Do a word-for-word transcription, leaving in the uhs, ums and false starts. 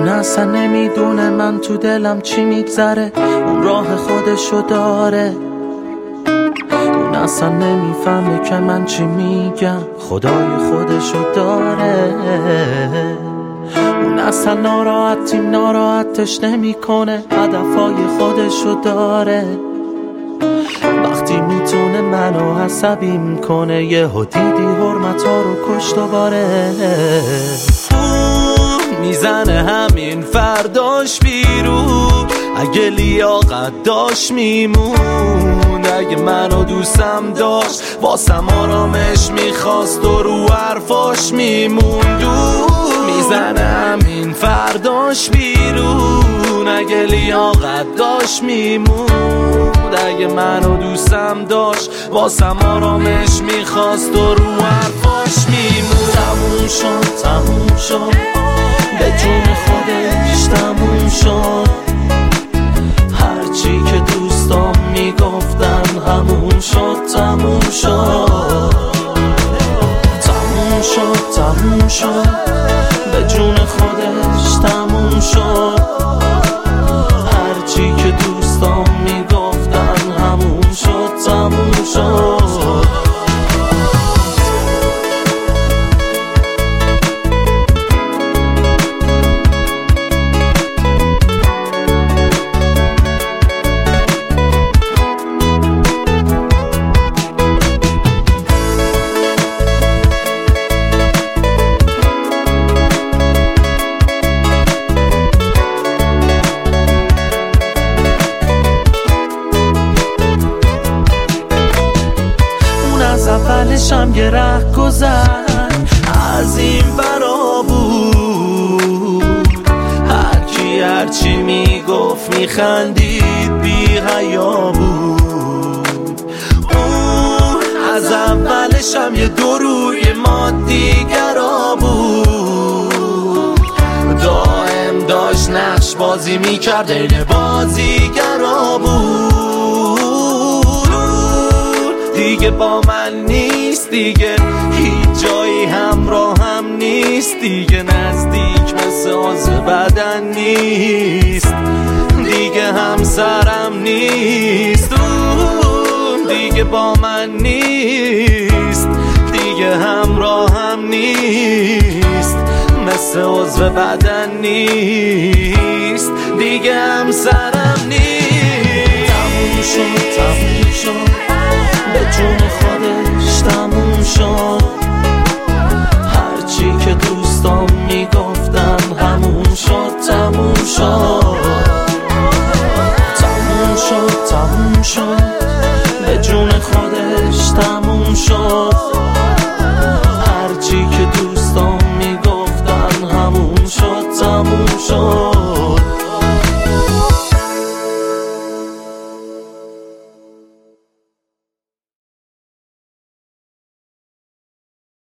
اون اصلا نمیدونه من تو دلم چی میگذره، اون راه خودشو داره. اون اصلا نمیفهمه که من چی میگم، خدای خودشو داره. اون اصلا ناراحتیم ناراحتش نمیکنه، هدفهای خودشو داره. وقتی میتونه منو عصبی میکنه، یه دیدی حرمتا رو کشت و باره. میزنه همین فرداش بیرون، اگه لیاقت داشت میمون. اگه منو دوستم داشت واسم آرامش میخواست و رو حرفاش میموند. میزنه همین فرداش بیرون، اگه لیاقت داشت میمون. اگه منو دوستم داشت واسم آرامش میخواست و رو حرفاش میمون. تموم شد تموم شد به جون خودش تموم شد، هرچی که دوستام میگفتن همون شد تموم شد. تموم شد تموم شد به جون خودش تموم شد، هرچی که دوستام میگفتن همون شد تموم شد. از اولشم یه ره گذر از این برا بود، هرکی هرچی میگفت میخندید بی حیا بود. اون از اولشم یه دو روی ما دیگرا بود، دائم داشت نقش بازی میکرد این بازیگرا بود. دیگه با من نیست، دیگه هیچ جایی همراه هم نیست، دیگه نزدیک مثل عضو بدن نیست، دیگه همسرم نیست. دیگه با من نیست، دیگه همراه هم نیست، مثل عضو بدن نیست، دیگه همسرم نیست. تموم شد تموم شد به جون خودش تموم شد، هرچی که دوستام میگفتن همون شد تموم شد. تموم شد تموم شد به جون خودش تموم شد،